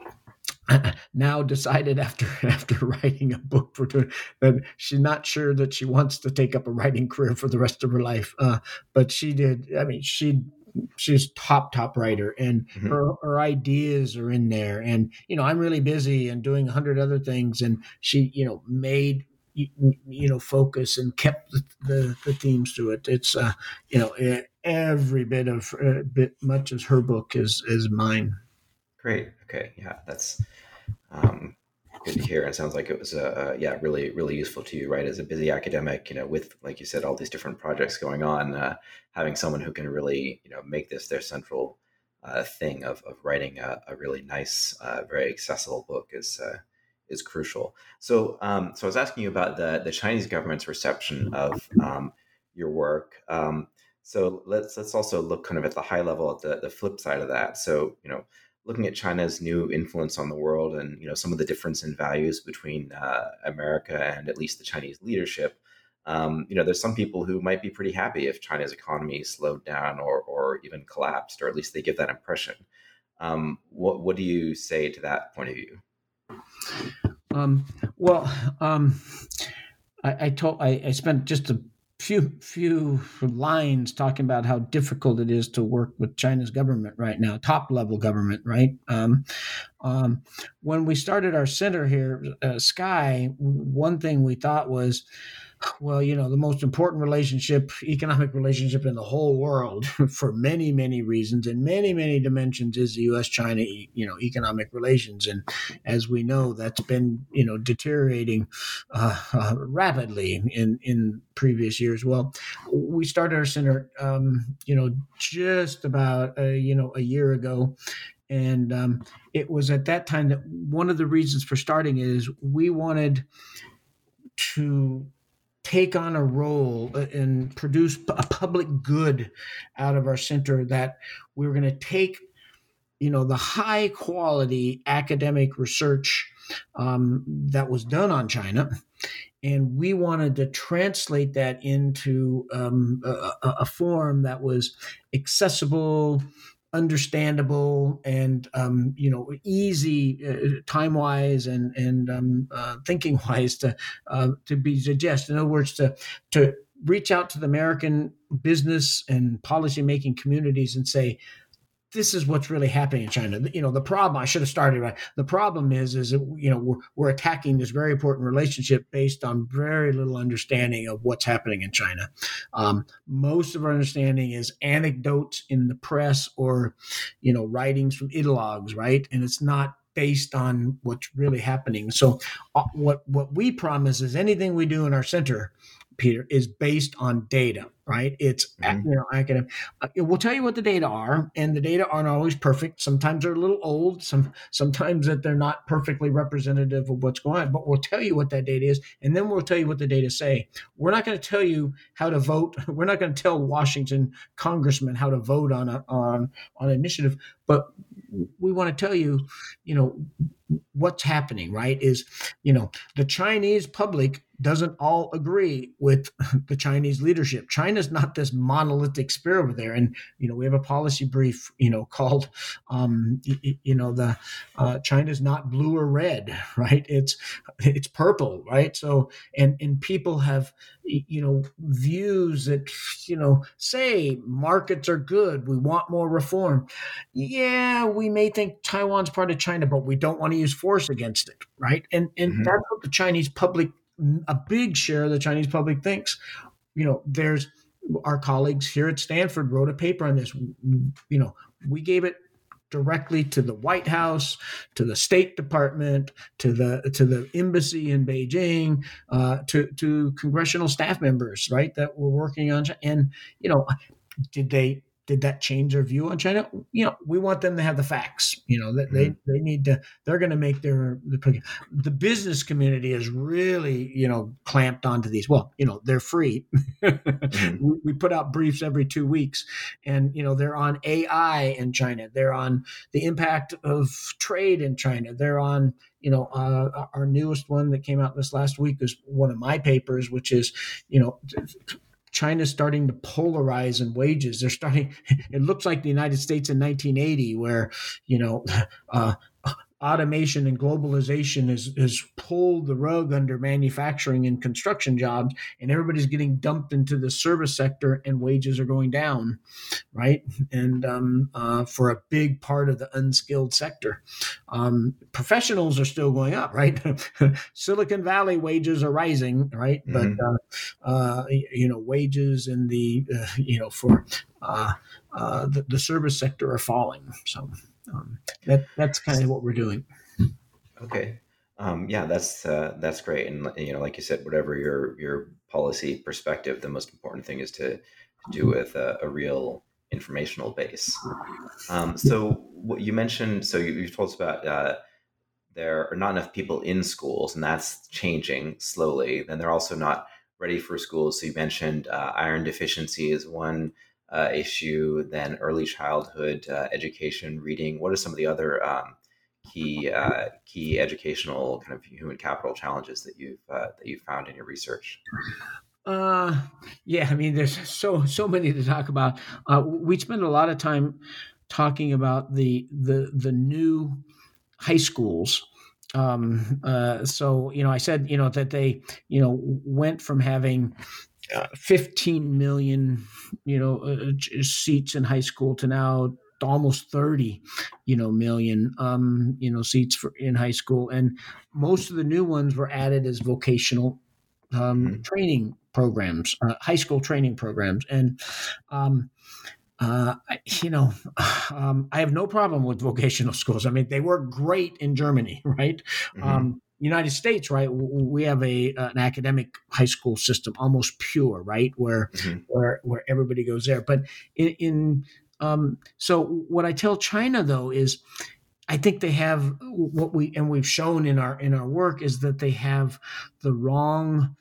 [SPEAKER 4] now decided after after writing a book for that she's not sure that she wants to take up a writing career for the rest of her life. Uh, but she did. I mean, she she's top top writer, and
[SPEAKER 3] Mm-hmm.
[SPEAKER 4] her her ideas are in there. And you know, I'm really busy and doing a hundred other things, and she you know made you, you know focus and kept the, the, the themes to it. It's uh, you know every bit of uh, bit much as her book is is mine.
[SPEAKER 3] Great. Okay. Yeah, that's um, good to hear. It sounds like it was uh, uh, yeah really really useful to you, right? As a busy academic, you know, with like you said, all these different projects going on, uh, having someone who can really you know make this their central uh, thing of of writing a, a really nice, uh, very accessible book is uh, is crucial. So um, so I was asking you about the the Chinese government's reception of um, your work. Um, so let's let's also look kind of at the high level at the the flip side of that. So you know looking at China's new influence on the world and you know some of the difference in values between uh, America and at least the Chinese leadership, um, you know, there's some people who might be pretty happy if China's economy slowed down or or even collapsed, or at least they give that impression. Um, what what do you say to that point of view?
[SPEAKER 4] Um, well, um, I, I told I, I spent just a few few lines talking about how difficult it is to work with China's government right now, top level government, right? Um, um, when we started our center here, uh, Sky, one thing we thought was, well, you know, the most important relationship, economic relationship in the whole world for many, many reasons and many, many dimensions is the U S China, you know, economic relations. And as we know, that's been, you know, deteriorating uh, uh, rapidly in, in previous years. Well, we started our center, um, you know, just about, a, you know, a year ago. And um, it was at that time that one of the reasons for starting it is we wanted to take on a role and produce a public good out of our center, that we were going to take you know the high quality academic research um, that was done on China, and we wanted to translate that into um, a, a form that was accessible, understandable, and um, you know easy uh, time wise and and um, uh, thinking wise to uh, to be digest. In other words, to to reach out to the American business and policy making communities and say, this is what's really happening in China. You know, the problem, I should have started right. The problem is, is that, you know, we're, we're attacking this very important relationship based on very little understanding of what's happening in China. Um, most of our understanding is anecdotes in the press or, you know, writings from ideologues, right? And it's not based on what's really happening. So uh, what, what we promise is anything we do in our center, Peter, is based on data, right? It's,
[SPEAKER 3] Mm-hmm.
[SPEAKER 4] you know, academic. Uh, we'll tell you what the data are, and the data aren't always perfect. Sometimes they're a little old. Some sometimes that they're not perfectly representative of what's going on. But we'll tell you what that data is, and then we'll tell you what the data say. We're not going to tell you how to vote. We're not going to tell Washington congressmen how to vote on a on on an initiative, but we want to tell you, you know, what's happening, right? Is, you know, the Chinese public doesn't all agree with the Chinese leadership. China's not this monolithic spirit over there. And, you know, we have a policy brief, you know, called, um, you, you know, the uh, China's not blue or red, right? It's, it's purple, right? So, and, and people have, you know, views that, you know, say markets are good. We want more reform. Yeah, we may think Taiwan's part of China, but we don't want to to use force against it, right? And and
[SPEAKER 3] Mm-hmm.
[SPEAKER 4] that's what the Chinese public, a big share of the Chinese public thinks. You know, there's our colleagues here at Stanford wrote a paper on this. You know, we gave it directly to the White House, to the State Department, to the to the embassy in Beijing, uh, to to congressional staff members, right, that were working on. And you know, did they did that change their view on China? You know, we want them to have the facts. You know, that they they need to. They're going to make their the, the business community is really you know clamped onto these. Well, you know, they're free.
[SPEAKER 3] Mm-hmm.
[SPEAKER 4] we, we put out briefs every two weeks, and you know they're on A I in China. They're on the impact of trade in China. They're on you know uh, our newest one that came out this last week is one of my papers, which is you know. China's starting to polarize in wages. They're starting, it looks like the United States in nineteen eighty, where, you know, uh, automation and globalization has, has pulled the rug under manufacturing and construction jobs, and everybody's getting dumped into the service sector and wages are going down, right? And um, uh, for a big part of the unskilled sector. Um, professionals are still going up, right? Silicon Valley wages are rising, right?
[SPEAKER 3] Mm-hmm.
[SPEAKER 4] But, uh, uh, you know, wages in the, uh, you know, for uh, uh, the, the service sector are falling. So Um, that that's kind of what we're doing.
[SPEAKER 3] Okay. Um, yeah, that's uh, that's great. And you know, like you said, whatever your your policy perspective, the most important thing is to, to do with a, a real informational base. Um, so what you mentioned, so you, you told us about uh, there are not enough people in schools, and that's changing slowly. Then they're also not ready for schools. So you mentioned uh, iron deficiency is one uh, issue. Then early childhood uh, education, reading. What are some of the other um, key uh, key educational kind of human capital challenges that you've uh, that you've found in your research?
[SPEAKER 4] Uh, yeah, I mean, there's so so many to talk about. Uh, we spend a lot of time talking about the the the new high schools. Um, uh, so you know, I said you know that they you know went from having uh, fifteen million you know uh, seats in high school to now almost thirty you know million um, you know seats for in high school, and most of the new ones were added as vocational um, mm-hmm. training programs, uh, high school training programs, and um, uh, you know, um, I have no problem with vocational schools. I mean, they work great in Germany, right? Mm-hmm. Um, United States, right? We have a an academic high school system, almost pure, right, where mm-hmm. where where everybody goes there. But in, in um, so what I tell China though is, I think they have what we and we've shown in our in our work is that they have the wrong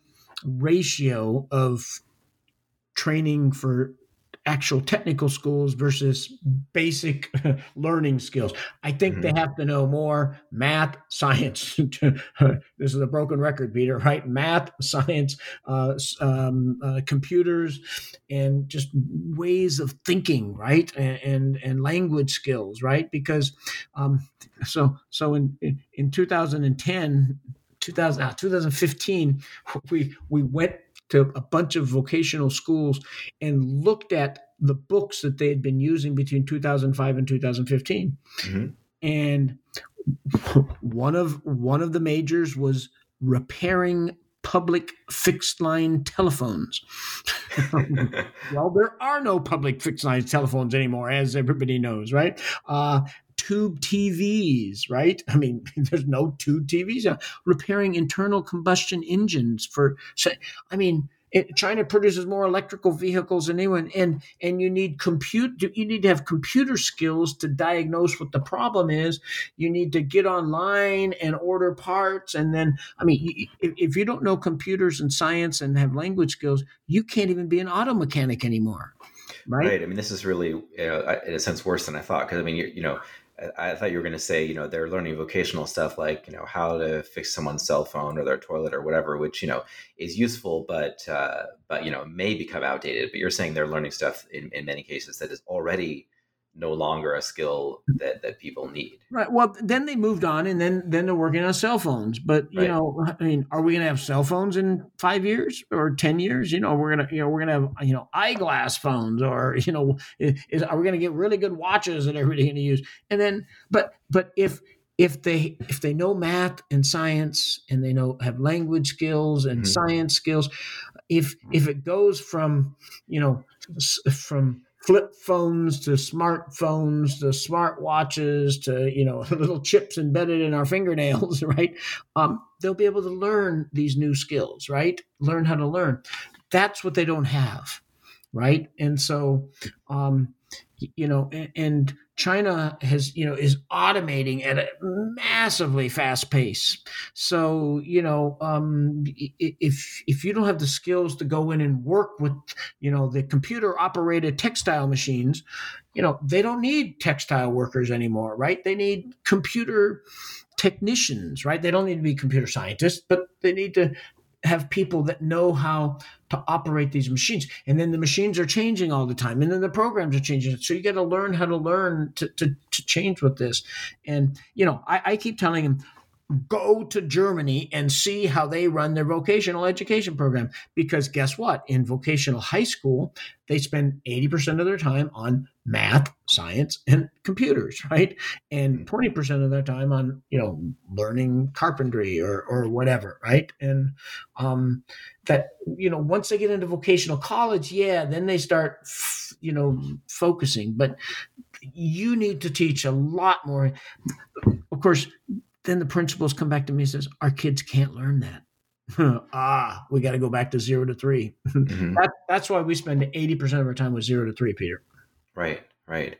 [SPEAKER 4] ratio of training for actual technical schools versus basic learning skills. I think mm-hmm. they have to know more math, science. This is a broken record, Peter, right? Math, science, uh, um, uh, computers, and just ways of thinking, right? And and, and language skills, right? Because um, so so in in two thousand ten. two thousand, uh, twenty fifteen, we we went to a bunch of vocational schools and looked at the books that they had been using between two thousand five and two thousand fifteen. Mm-hmm. And one of one of the majors was repairing public fixed line telephones. Well, there are no public fixed line telephones anymore, as everybody knows, right? Uh, tube T Vs, right? I mean, there's no tube T Vs. Uh, repairing internal combustion engines for, I mean, it, China produces more electrical vehicles than anyone, and and you need compute. You need to have computer skills to diagnose what the problem is. You need to get online and order parts, and then, I mean, if, if you don't know computers and science and have language skills, you can't even be an auto mechanic anymore, right?
[SPEAKER 3] Right. I mean, this is really, you know, in a sense, worse than I thought. Because I mean, you, you know. I thought you were going to say, you know, they're learning vocational stuff like, you know, how to fix someone's cell phone or their toilet or whatever, which, you know, is useful, but, uh, but, you know, may become outdated. But you're saying they're learning stuff in, in many cases that is already no longer a skill that, that people need.
[SPEAKER 4] Right. Well, then they moved on, and then, then they're working on cell phones. But, you right. know, I mean, are we going to have cell phones in five years or ten years? You know, we're going to, you know, we're going to have, you know, eyeglass phones, or, you know, is, are we going to get really good watches that everybody's going to use? And then, but, but if, if they if they know math and science and they know have language skills and
[SPEAKER 3] Mhm.
[SPEAKER 4] science skills, if if it goes from you know s- from flip phones to smartphones to smart watches to you know little chips embedded in our fingernails, right? Um, they'll be able to learn these new skills, right? Learn how to learn. That's what they don't have, right? And so, um, y- you know, and, and China has, you know, is automating at a massively fast pace. So, you know, um, i- i- if if you don't have the skills to go in and work with, you know, the computer operated textile machines, you know, they don't need textile workers anymore, right? They need computer technicians, right? They don't need to be computer scientists, but they need to have people that know how to operate these machines. And then the machines are changing all the time, and then the programs are changing. So you got to learn how to learn to, to, to change with this. And, you know, I, I keep telling them, go to Germany and see how they run their vocational education program. Because guess what? In vocational high school, they spend eighty percent of their time on math, science, and computers, right? And twenty percent of their time on, you know, learning carpentry or, or whatever, right? And um, that, you know, once they get into vocational college, yeah, then they start, f- you know, focusing. But you need to teach a lot more. Of course, then the principals come back to me and says, our kids can't learn that. ah, we got to go back to zero to three.
[SPEAKER 3] Mhm.
[SPEAKER 4] that, that's why we spend eighty percent of our time with zero to three, Peter.
[SPEAKER 3] Right, right.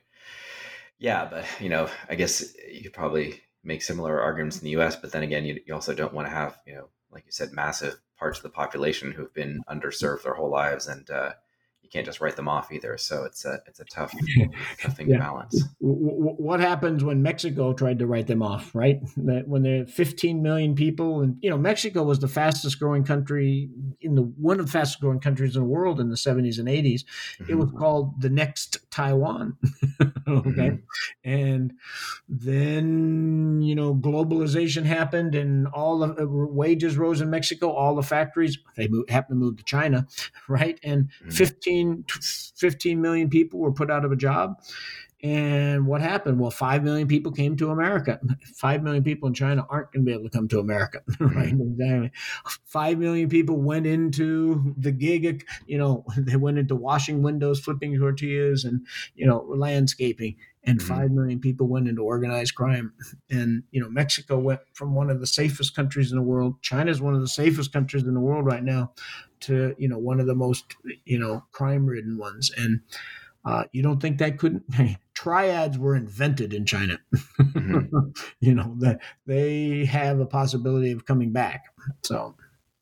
[SPEAKER 3] Yeah, but you know, I guess you could probably make similar arguments in the U S, but then again, you, you also don't want to have, you know, like you said, massive parts of the population who've been underserved their whole lives, and uh, you can't just write them off either. So it's a it's a tough tough thing to
[SPEAKER 4] Yeah.
[SPEAKER 3] balance.
[SPEAKER 4] W- w- What happens when Mexico tried to write them off, right? That when there are fifteen million people, and you know, Mexico was the fastest growing country in the one of the fastest growing countries in the world in the seventies and eighties. It was
[SPEAKER 3] Mhm.
[SPEAKER 4] called the next Taiwan. Okay.
[SPEAKER 3] Mhm.
[SPEAKER 4] And then, you know, globalization happened and all the uh, wages rose in Mexico, all the factories, they moved, happened to move to China, right? And
[SPEAKER 3] Mhm.
[SPEAKER 4] fifteen, fifteen million people were put out of a job. And what happened? Well, five million people came to America. five million people in China aren't going to be able to come to America, right?
[SPEAKER 3] Mhm.
[SPEAKER 4] Exactly. five million people went into the gig, you know, they went into washing windows, flipping tortillas, and, you know, landscaping. And
[SPEAKER 3] Mhm.
[SPEAKER 4] five million people went into organized crime. And, you know, Mexico went from one of the safest countries in the world. China is one of the safest countries in the world right now to, you know, one of the most, you know, crime ridden ones. And, uh, you don't think that couldn't? Triads were invented in China.
[SPEAKER 3] Mhm.
[SPEAKER 4] you know that they have a possibility of coming back. So,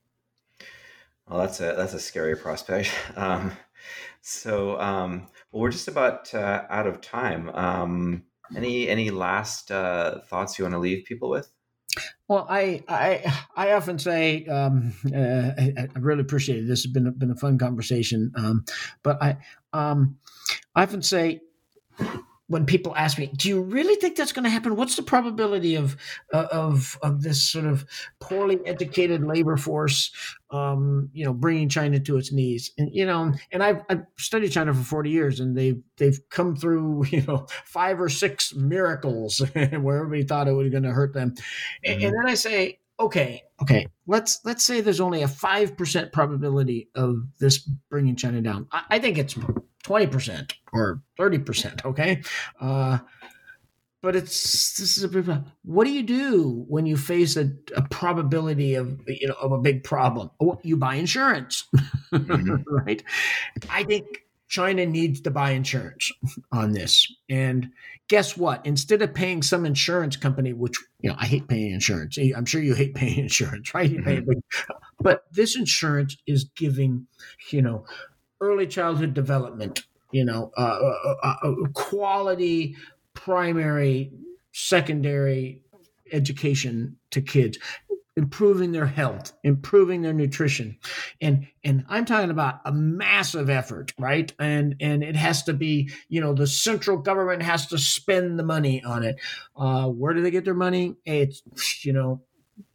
[SPEAKER 3] Well, that's a that's a scary prospect. Um, so, um, well, we're just about uh, out of time. Um, any any last uh, thoughts you want to leave people with?
[SPEAKER 4] well, I I I often say um, uh, I, I really appreciate it. This has been a, been a fun conversation. Um, but I um, I often say, when people ask me, "Do you really think that's going to happen? What's the probability of uh, of of this sort of poorly educated labor force, um, you know, bringing China to its knees?" And you know, and I've, I've studied China for forty years, and they've they've come through, you know, five or six miracles where everybody thought it was going to hurt them, and, and
[SPEAKER 3] Mhm.
[SPEAKER 4] then I say, okay, okay, let's let's say there's only a five percent probability of this bringing China down. I, I think it's twenty percent or thirty percent. Okay. Uh, but it's this is a what do you do when you face a, a probability of you know of a big problem? Oh, you buy insurance,
[SPEAKER 3] Mhm.
[SPEAKER 4] right? I think China needs to buy insurance on this. And guess what? Instead of paying some insurance company, which you know I hate paying insurance. I'm sure you hate paying insurance, right? You pay it,
[SPEAKER 3] Mhm.
[SPEAKER 4] but, but this insurance is giving you know early childhood development, you know, uh, uh, uh, uh, quality primary, secondary education to kids, improving their health, improving their nutrition, and and I'm talking about a massive effort, right? And and it has to be, you know, the central government has to spend the money on it. Uh, where do they get their money? It's you know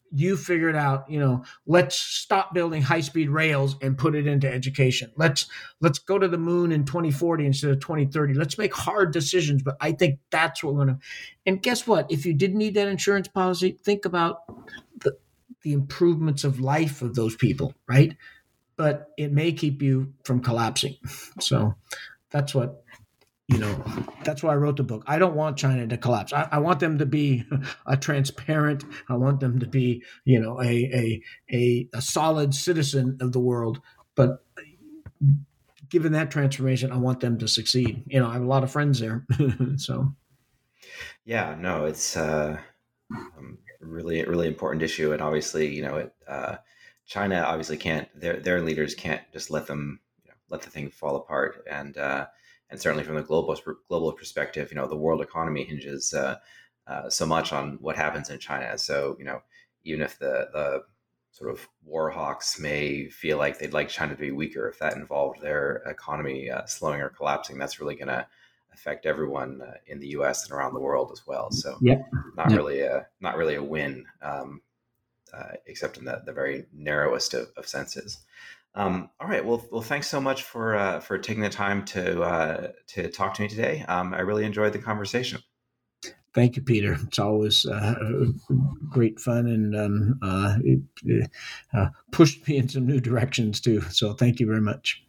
[SPEAKER 4] you figured out, you know, let's stop building high-speed rails and put it into education. Let's let's go to the moon in twenty forty instead of twenty thirty. Let's make hard decisions. But I think that's what we're going to. And guess what? If you didn't need that insurance policy, think about the the improvements of life of those people, right? But it may keep you from collapsing. So that's what, you know, that's why I wrote the book. I don't want China to collapse. I, I want them to be a transparent. I want them to be, you know, a, a a a solid citizen of the world. But given that transformation, I want them to succeed. You know, I have a lot of friends there. So,
[SPEAKER 3] yeah, no, it's uh, um, really, really important issue, and obviously, you know, it. Uh, China obviously can't. Their their leaders can't just let them, you know, let the thing fall apart. And uh, and certainly from the global global perspective, you know, the world economy hinges uh, uh, so much on what happens in China. So, you know, even if the the sort of war hawks may feel like they'd like China to be weaker, if that involved their economy uh, slowing or collapsing, that's really going to affect everyone uh, in the U S and around the world as well. So,
[SPEAKER 4] yeah,
[SPEAKER 3] not
[SPEAKER 4] yeah.
[SPEAKER 3] really a not really a win. Um, Uh, except in the, the very narrowest of, of senses. Um, all right. Well, well, thanks so much for uh, for taking the time to uh, to talk to me today. Um, I really enjoyed the conversation.
[SPEAKER 4] Thank you, Peter. It's always uh, great fun, and um, uh, it uh, pushed me in some new directions too. So thank you very much.